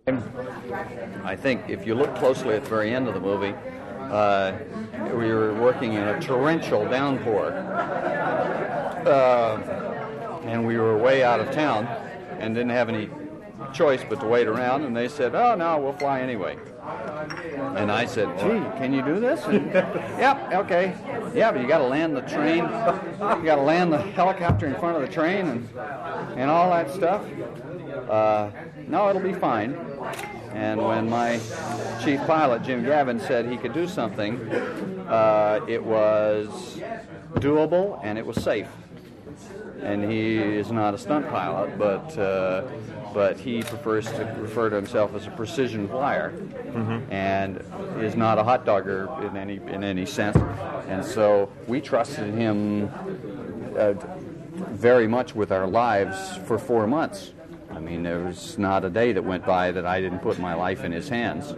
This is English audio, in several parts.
I think if you look closely at the very end of the movie, we were working in a torrential downpour, and we were way out of town and didn't have any choice but to wait around, and they said, "Oh, no, we'll fly anyway." And I said, "Gee, can you do this?" And, "Yep, okay. Yeah, but you got to land the train, you got to land the helicopter in front of the train and all that stuff." "No, it'll be fine." And when my chief pilot, Jim Gavin, said he could do something, it was doable and it was safe. And he is not a stunt pilot, but he prefers to refer to himself as a precision flyer, and is not a hot dogger in any sense. And so we trusted him very much with our lives for 4 months. I mean, there was not a day that went by that I didn't put my life in his hands.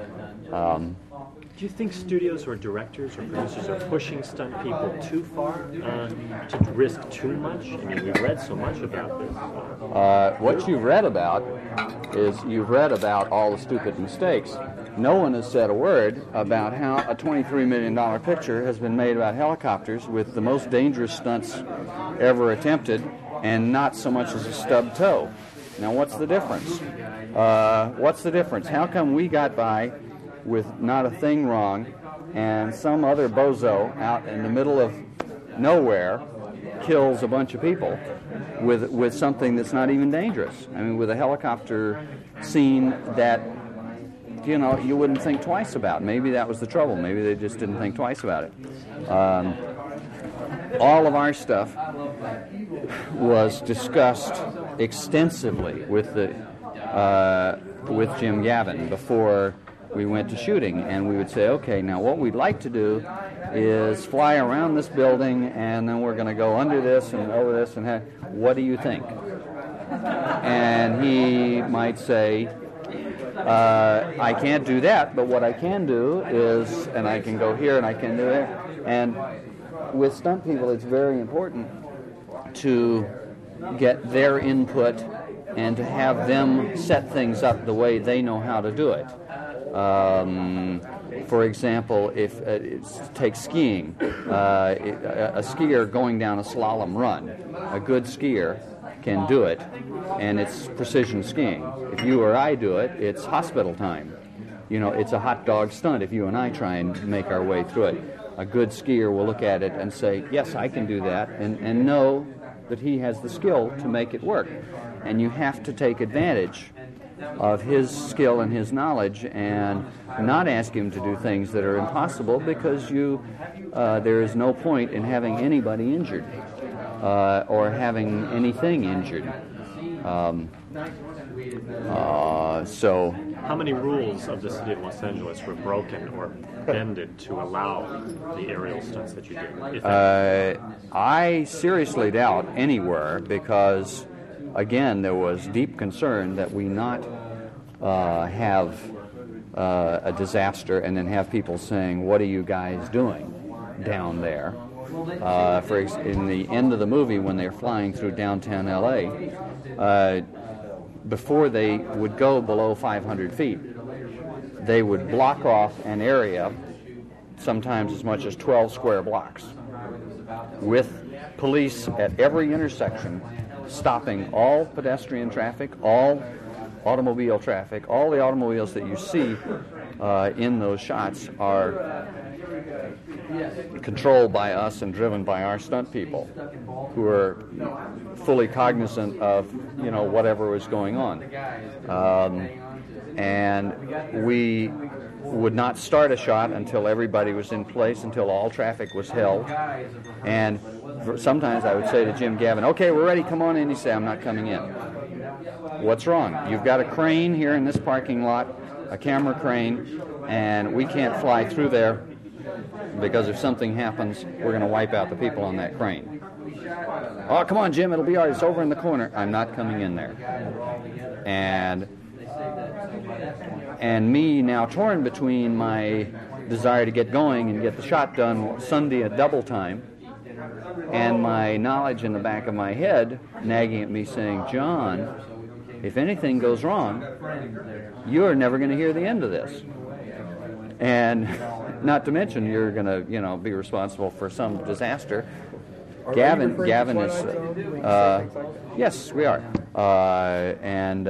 Do you think studios or directors or producers are pushing stunt people too far to risk too much? I mean, we've read so much about this. What you've read about is you've read about all the stupid mistakes. No one has said a word about how a $23 million picture has been made about helicopters with the most dangerous stunts ever attempted and not so much as a stubbed toe. Now, what's the difference? What's the difference? How come we got by with not a thing wrong, and some other bozo out in the middle of nowhere kills a bunch of people with something that's not even dangerous? I mean, with a helicopter scene that, you know, you wouldn't think twice about. Maybe that was the trouble. Maybe they just didn't think twice about it. All of our stuff was discussed extensively with Jim Gavin before we went to shooting, and we would say, okay, now what we'd like to do is fly around this building, and then we're going to go under this and over this, and what do you think? And he might say, I can't do that, but what I can do is, and I can go here and I can do there. And with stunt people, it's very important to get their input and to have them set things up the way they know how to do it. For example, if take skiing, a skier going down a slalom run, a good skier can do it, and it's precision skiing. If you or I do it, it's hospital time. You know, it's a hot dog stunt if you and I try and make our way through it. A good skier will look at it and say, yes, I can do that, and know that he has the skill to make it work. And you have to take advantage of his skill and his knowledge and not ask him to do things that are impossible, because there is no point in having anybody injured or having anything injured. So how many rules of the city of Los Angeles were broken or bended to allow the aerial stunts that you did? I seriously doubt anywhere, because again, there was deep concern that we not have a disaster and then have people saying, what are you guys doing down there? In the end of the movie, when they're flying through downtown L.A., before they would go below 500 feet, they would block off an area, sometimes as much as 12 square blocks, with police at every intersection stopping all pedestrian traffic, all automobile traffic. All the automobiles that you see in those shots are controlled by us and driven by our stunt people, who are fully cognizant of, you know, whatever was going on. And we would not start a shot until everybody was in place, until all traffic was held. And sometimes I would say to Jim Gavin, okay, we're ready, come on in. He'd say, I'm not coming in. What's wrong? You've got a crane here in this parking lot, a camera crane, and we can't fly through there, because if something happens, we're going to wipe out the people on that crane. Oh, come on, Jim, it'll be all right. It's over in the corner. I'm not coming in there. And me now torn between my desire to get going and get the shot done Sunday at double time, and my knowledge in the back of my head nagging at me saying, John, if anything goes wrong, you're never going to hear the end of this. And not to mention, you're going to, be responsible for some disaster. Gavin is, yes, we are. And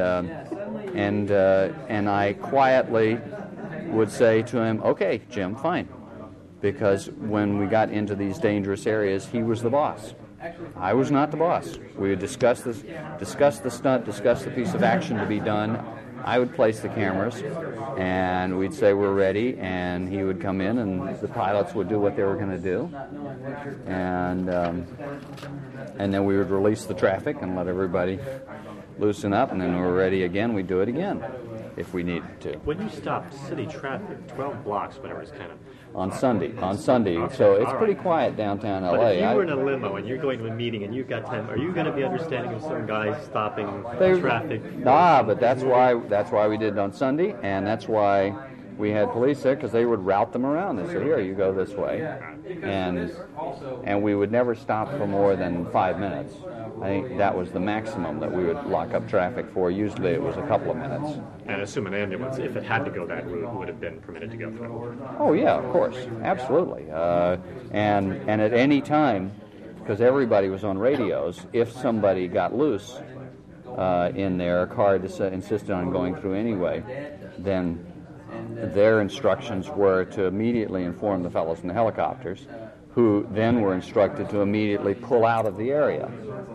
I quietly would say to him, okay, Jim, fine. Because when we got into these dangerous areas, he was the boss. I was not the boss. We would discuss the stunt, discuss the piece of action to be done. I would place the cameras, and we'd say we're ready, and he would come in, and the pilots would do what they were going to do, and then we would release the traffic and let everybody loosen up, and then when we're ready again, we'd do it again if we needed to. When you stopped city traffic, 12 blocks, whatever, is kind of... On Sunday. Okay, so it's pretty quiet downtown LA. But if you were in a limo and you're going to a meeting and you've got time, are you going to be understanding of some guys stopping traffic? But that's why we did it on Sunday, and that's why we had police there, because they would route them around. They said, here, you go this way. And we would never stop for more than 5 minutes. I think that was the maximum that we would lock up traffic for. Usually it was a couple of minutes. And assume an ambulance, if it had to go that route, would have been permitted to go through. Oh, yeah, of course. Absolutely. And at any time, because everybody was on radios, if somebody got loose in there, a car insisted on going through anyway, then their instructions were to immediately inform the fellows in the helicopters, who then were instructed to immediately pull out of the area.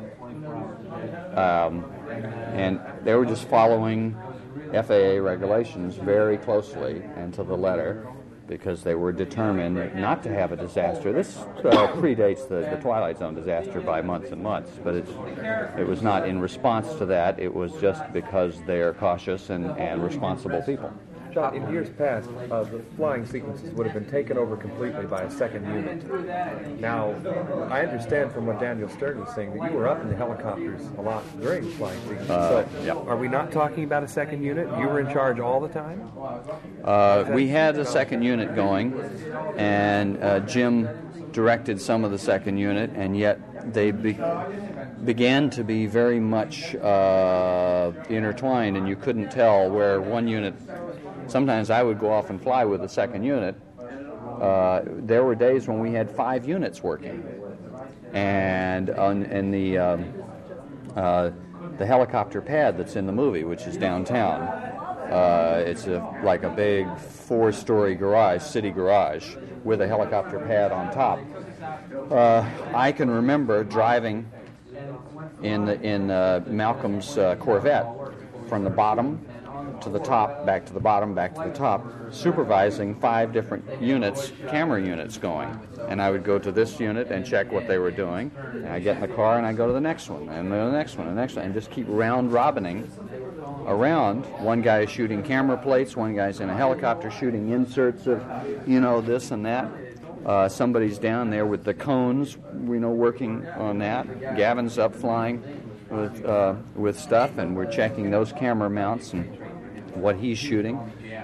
And they were just following FAA regulations very closely and to the letter, because they were determined not to have a disaster. This predates the Twilight Zone disaster by months and months, but it was not in response to that. It was just because they are cautious and responsible people. John, in years past, the flying sequences would have been taken over completely by a second unit. Now, I understand from what Daniel Stern was saying that you were up in the helicopters a lot during the flying sequences. Are we not talking about a second unit? You were in charge all the time? We had a second unit going, and Jim directed some of the second unit, and yet they began to be very much intertwined, and you couldn't tell where one unit... Sometimes I would go off and fly with the second unit. There were days when we had 5 units working, and in the helicopter pad that's in the movie, which is downtown, it's like a big 4-story garage, city garage, with a helicopter pad on top. I can remember driving in Malcolm's Corvette from the bottom to the top, back to the bottom, back to the top, supervising 5 different units, camera units going. And I would go to this unit and check what they were doing. And I get in the car and I go to the next one, and the next one, and the next one, and just keep round-robining around. One guy is shooting camera plates, one guy's in a helicopter shooting inserts of, this and that. Somebody's down there with the cones, working on that. Gavin's up flying with stuff, and we're checking those camera mounts and what he's shooting.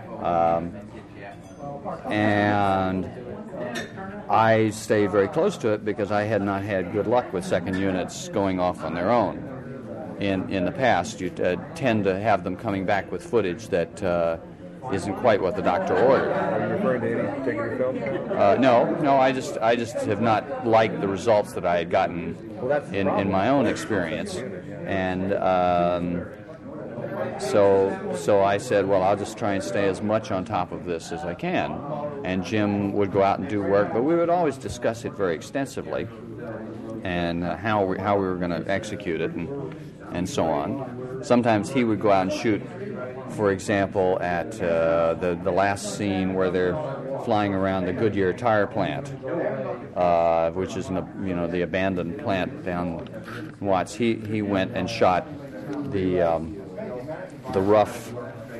And I stayed very close to it because I had not had good luck with second units going off on their own. In the past, you tend to have them coming back with footage that isn't quite what the doctor ordered. Are you referring to any particular film? No. I just have not liked the results that I had gotten in my own experience, and so I said, well, I'll just try and stay as much on top of this as I can. And Jim would go out and do work, but we would always discuss it very extensively, and how we were going to execute it, and so on. Sometimes he would go out and shoot, for example, at the last scene where they're flying around the Goodyear tire plant, which is the abandoned plant down in Watts. He went and shot the rough,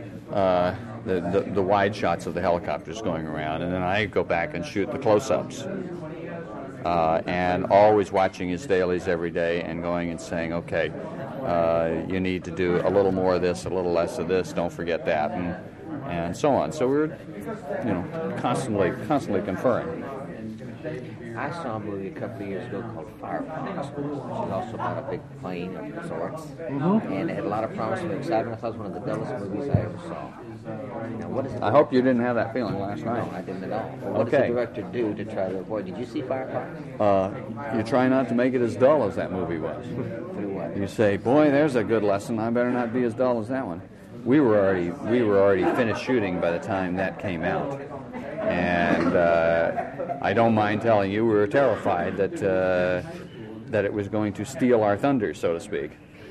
the wide shots of the helicopters going around, and then I go back and shoot the close-ups. And always watching his dailies every day and going and saying, okay, you need to do a little more of this, a little less of this, don't forget that, and so on. So we were, constantly conferring. I saw a movie a couple of years ago called Firefox, which was also about a big plane of sorts, and it had a lot of promise and excitement. I thought it was one of the dullest movies I ever saw. Now, what is it? I hope you didn't have that feeling last night. No, I didn't at all. Well, what does the director do to try to avoid? Did you see Firefox? You try not to make it as dull as that movie was. Through what? You say, boy, there's a good lesson. I better not be as dull as that one. We were already finished shooting by the time that came out, and I don't mind telling you we were terrified that it was going to steal our thunder, so to speak.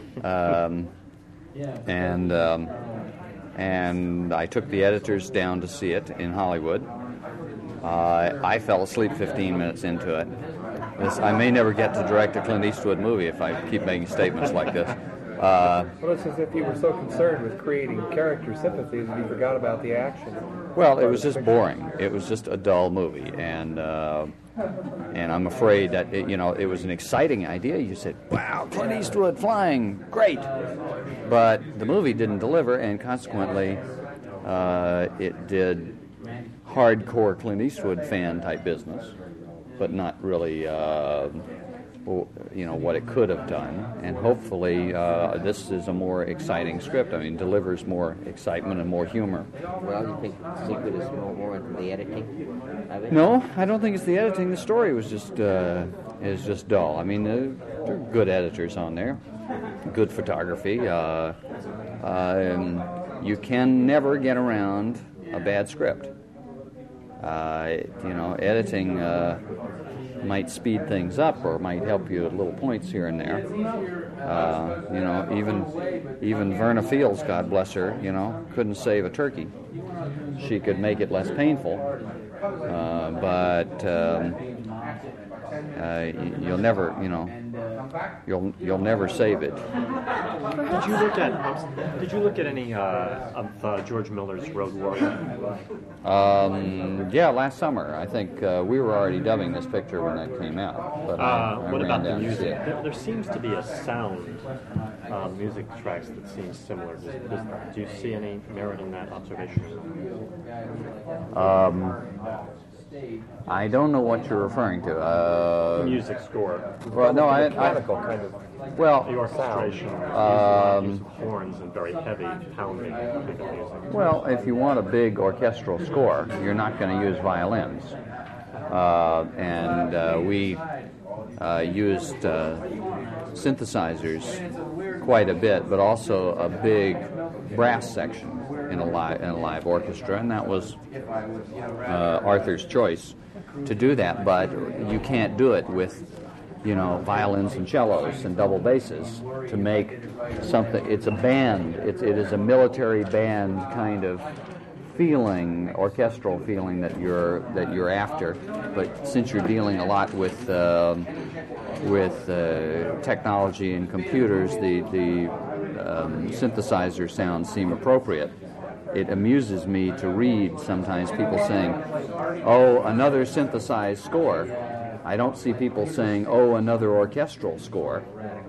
And I took the editors down to see it in Hollywood. I fell asleep 15 minutes into it. I may never get to direct a Clint Eastwood movie if I keep making statements like this. Well, it's as if you were so concerned with creating character sympathy that you forgot about the action. Well, it was just boring. It was just a dull movie, and I'm afraid that it was an exciting idea. You said, "Wow, Clint Eastwood flying, great!" But the movie didn't deliver, and consequently, it did hardcore Clint Eastwood fan type business, but not really. What it could have done, and hopefully this is a more exciting script. I mean, delivers more excitement and more humor. Well, you think the secret is more into the editing of it? No, I don't think it's the editing. The story was just dull. I mean, there are good editors on there, good photography. You can never get around a bad script. Editing might speed things up or might help you at little points here and there. Even Verna Fields, God bless her, couldn't save a turkey. She could make it less painful, but you'll never, you'll never save it. Did you look at any of George Miller's Road Warrior? Yeah, last summer. I think we were already dubbing this picture when that came out. But I what ran about the down to see music? it. There seems to be a sound music tracks that seems similar. Do you see any merit in that observation? I don't know what you're referring to. Music score. Well, no, Mechanical kind of. well, The orchestration, use of horns and very heavy pounding kind of music. Well, if you want a big orchestral score, you're not going to use violins. We used synthesizers quite a bit, but also a big brass section in a live orchestra, and that was Arthur's choice to do that. But you can't do it with violins and cellos and double basses to make something. It's a band. It is a military band kind of feeling, orchestral feeling that you're after. But since you're dealing a lot with technology and computers, the synthesizer sounds seem appropriate. It amuses me to read sometimes people saying, "Oh, another synthesized score." I don't see people saying, "Oh, another orchestral score."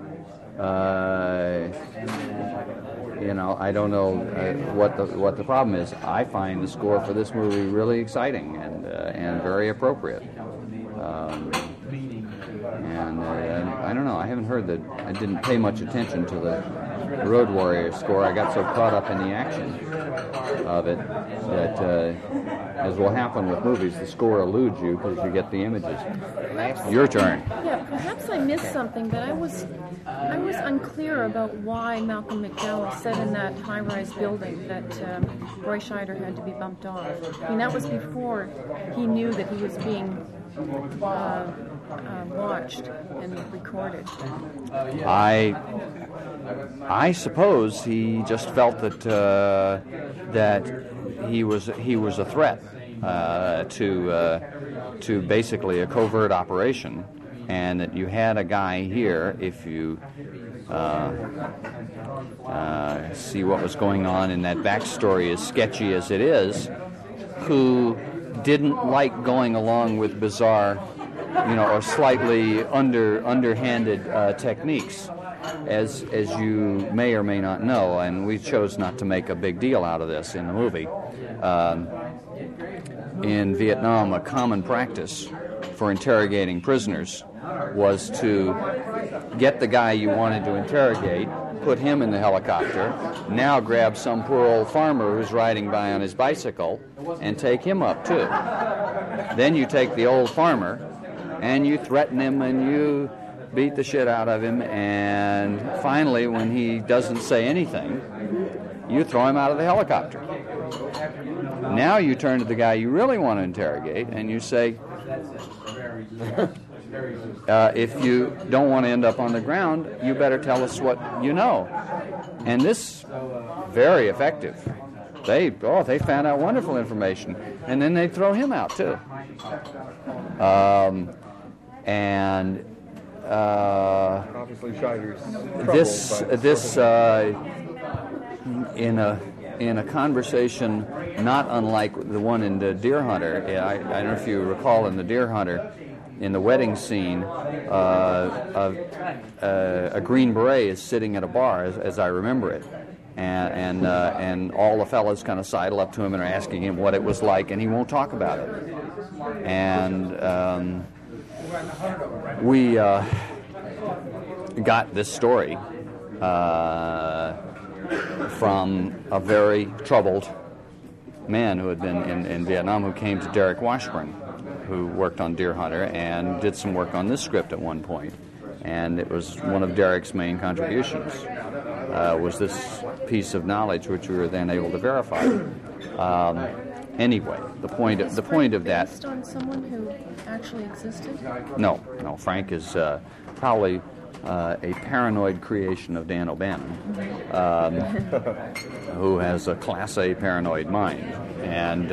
I don't know what the problem is. I find the score for this movie really exciting and very appropriate. I don't know. I haven't heard that. I didn't pay much attention to the Road Warrior score. I got so caught up in the action of it that, as will happen with movies, the score eludes you because you get the images. Your turn. Yeah, perhaps I missed something, but I was unclear about why Malcolm McDowell said in that high-rise building that Roy Scheider had to be bumped off. I mean, that was before he knew that he was being watched and recorded. I suppose he just felt that he was a threat to basically a covert operation, and that you had a guy here, if you see what was going on in that backstory, as sketchy as it is, who didn't like going along with bizarre, or slightly underhanded techniques. as you may or may not know, and we chose not to make a big deal out of this in the movie, in Vietnam, a common practice for interrogating prisoners was to get the guy you wanted to interrogate, put him in the helicopter, now grab some poor old farmer who's riding by on his bicycle, and take him up too. Then you take the old farmer, and you threaten him, and you beat the shit out of him, and finally, when he doesn't say anything, you throw him out of the helicopter. Now you turn to the guy you really want to interrogate, and you say, if you don't want to end up on the ground, you better tell us what you know. And this, very effective. They found out wonderful information. And then they throw him out, too. Obviously Scheider's in a conversation not unlike the one in the Deer Hunter. I don't know if you recall in the Deer Hunter, in the wedding scene, a Green Beret is sitting at a bar, as I remember it, and all the fellas kind of sidle up to him and are asking him what it was like, and he won't talk about it. And we got this story from a very troubled man who had been in Vietnam, who came to Derek Washburn, who worked on Deer Hunter and did some work on this script at one point. And it was one of Derek's main contributions, was this piece of knowledge which we were then able to verify. Anyway, the point of that. Based on someone who actually existed? No. Frank is probably a paranoid creation of Dan O'Bannon, who has a Class A paranoid mind, and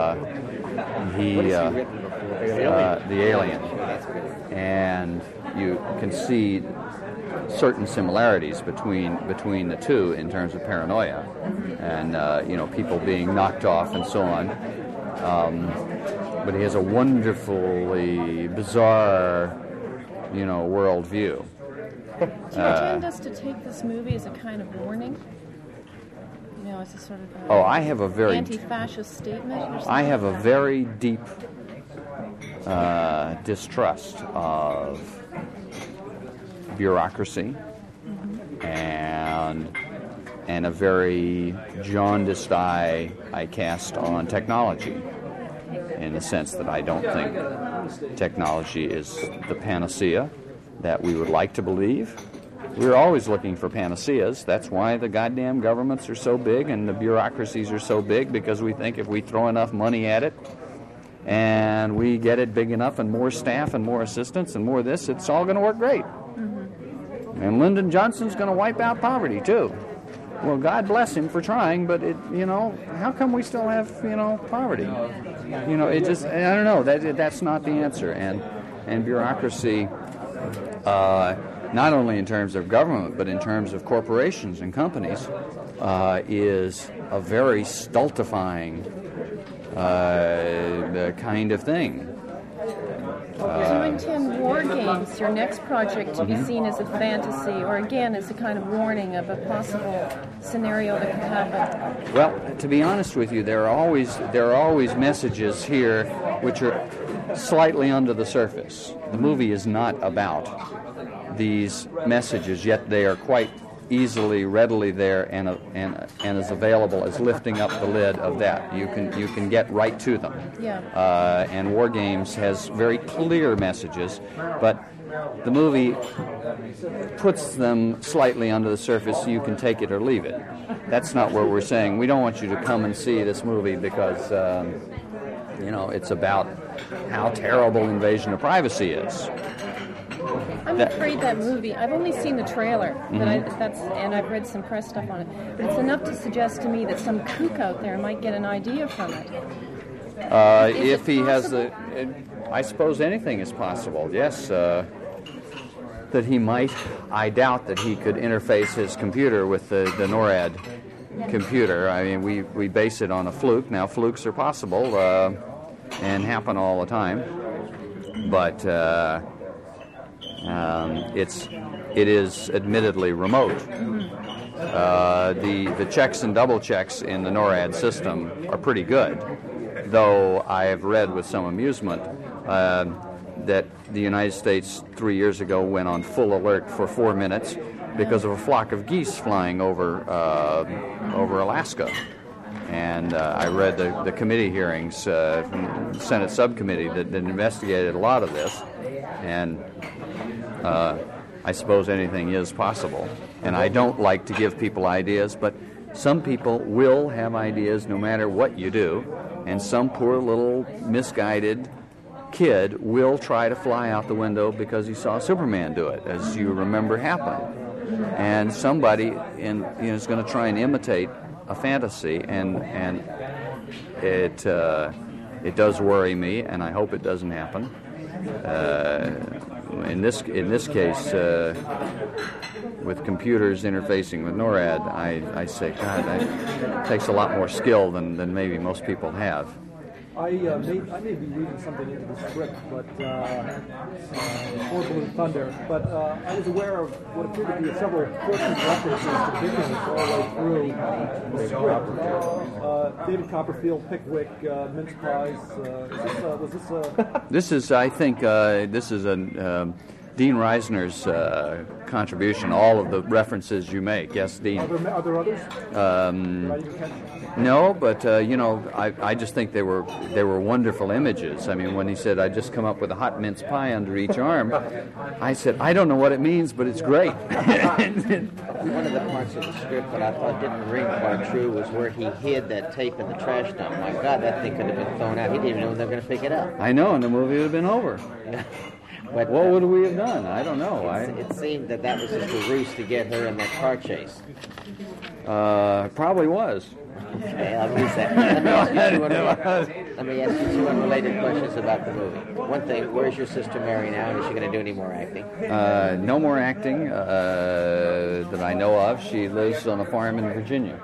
the Alien, and you can see certain similarities between the two in terms of paranoia, and people being knocked off and so on. But he has a wonderfully bizarre, world view. Do you intend us to take this movie as a kind of warning? As a sort of I have a very anti-fascist statement or something? I have a very deep distrust of bureaucracy, and a very jaundiced eye I cast on technology, in the sense that I don't think technology is the panacea that we would like to believe. We're always looking for panaceas. That's why the goddamn governments are so big and the bureaucracies are so big, because we think if we throw enough money at it and we get it big enough and more staff and more assistants and more this, it's all going to work great. And Lyndon Johnson's going to wipe out poverty, too. Well, God bless him for trying, but how come we still have, poverty? It just, I don't know, that's not the answer. And bureaucracy, not only in terms of government, but in terms of corporations and companies, is a very stultifying kind of thing. Do you intend War Games, your next project, to be seen as a fantasy, or again as a kind of warning of a possible scenario that could happen? Well, to be honest with you, there are always messages here which are slightly under the surface. The movie is not about these messages, yet they are quite readily there and as available as lifting up the lid of that. You can get right to them. Yeah. And War Games has very clear messages, but the movie puts them slightly under the surface so you can take it or leave it. That's not what we're saying. We don't want you to come and see this movie because it's about how terrible Invasion of Privacy is. I'm afraid that movie, I've only seen the trailer, but and I've read some press stuff on it, but it's enough to suggest to me that some kook out there might get an idea from it. If he has I suppose anything is possible, yes. That he might, I doubt that he could interface his computer with the NORAD computer. I mean, we base it on a fluke. Now, flukes are possible and happen all the time, but it is admittedly remote. The checks and double checks in the NORAD system are pretty good, though I have read with some amusement that the United States 3 years ago went on full alert for 4 minutes because of a flock of geese flying over Alaska. And I read the committee hearings from the Senate subcommittee that investigated a lot of this, and I suppose anything is possible. And I don't like to give people ideas, but some people will have ideas no matter what you do, and some poor little misguided kid will try to fly out the window because he saw Superman do it, as you remember happened. And somebody is going to try and imitate a fantasy, and it does worry me, and I hope it doesn't happen. In this case, with computers interfacing with NORAD, I say, God, that takes a lot more skill than maybe most people have. I may be reading something into the script, but for Blue Thunder. But I was aware of what appeared to be several forcing references to Dickens all the way through the script. David Copperfield, Pickwick, mince pies. Was this? This is, I think, this is a. Dean Reisner's contribution, all of the references you make. Yes, Dean. Are there others? No, but I just think they were wonderful images. I mean, when he said, "I just come up with a hot mince pie under each arm," I said, "I don't know what it means, but it's great." One of the parts of the script that I thought didn't ring quite true was where he hid that tape in the trash dump. My God, that thing could have been thrown out. He didn't even know when they were going to pick it up. I know, and the movie would have been over. But, what would we have done? I don't know. It seemed that was just a ruse to get her in that car chase. Probably was. Okay, I'll use that. Let me ask you two unrelated questions about the movie. One thing, where's your sister Mary now, and is she going to do any more acting? No more acting that I know of. She lives on a farm in Virginia.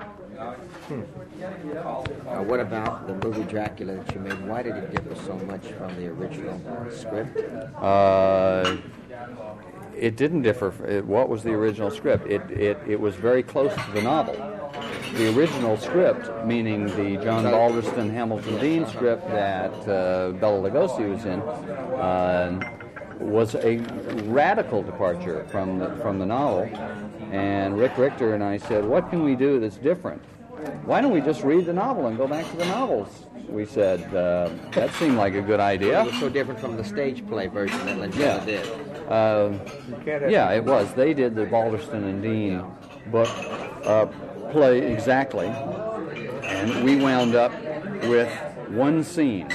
What about the movie Dracula that you made? Why did it differ so much from the original script? It didn't differ. What was the original script? It was very close to the novel. The original script, meaning the John Balderston, Hamilton Dean script that Bela Lugosi was in, was a radical departure from the novel. And Rick Richter and I said, "What can we do that's different? Why don't we just read the novel and go back to the novels?" We said, that seemed like a good idea. It was so different from the stage play version that Langella did. Yeah, it was. They did the Balderston and Dean book play exactly, and we wound up with one scene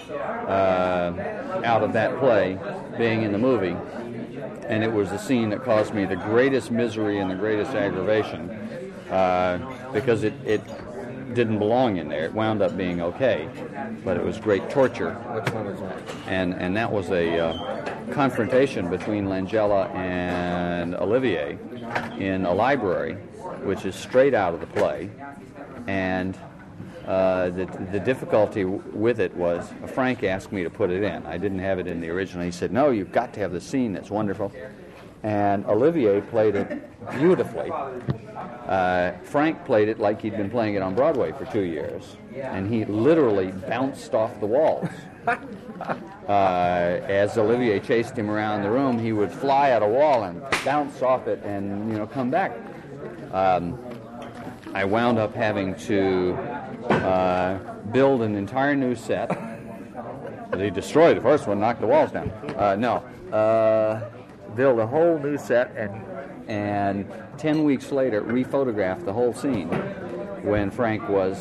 out of that play being in the movie, and it was the scene that caused me the greatest misery and the greatest aggravation. Because it didn't belong in there. It wound up being okay, but it was great torture. Which one was that? And that was a confrontation between Langella and Olivier in a library, which is straight out of the play. And the difficulty with it was Frank asked me to put it in. I didn't have it in the original. He said, "No, you've got to have the scene. That's wonderful." And Olivier played it beautifully. Frank played it like he'd been playing it on Broadway for 2 years, and he literally bounced off the walls. As Olivier chased him around the room, he would fly at a wall and bounce off it and come back. I wound up having to build an entire new set. They destroyed the first one, knocked the walls down. Build a whole new set, and 10 weeks later rephotographed the whole scene when Frank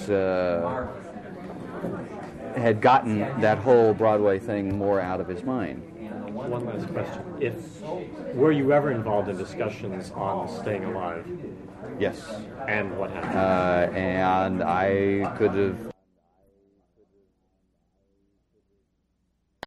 had gotten that whole Broadway thing more out of his mind. One last question. Were you ever involved in discussions on Staying Alive? Yes. And what happened? And I could have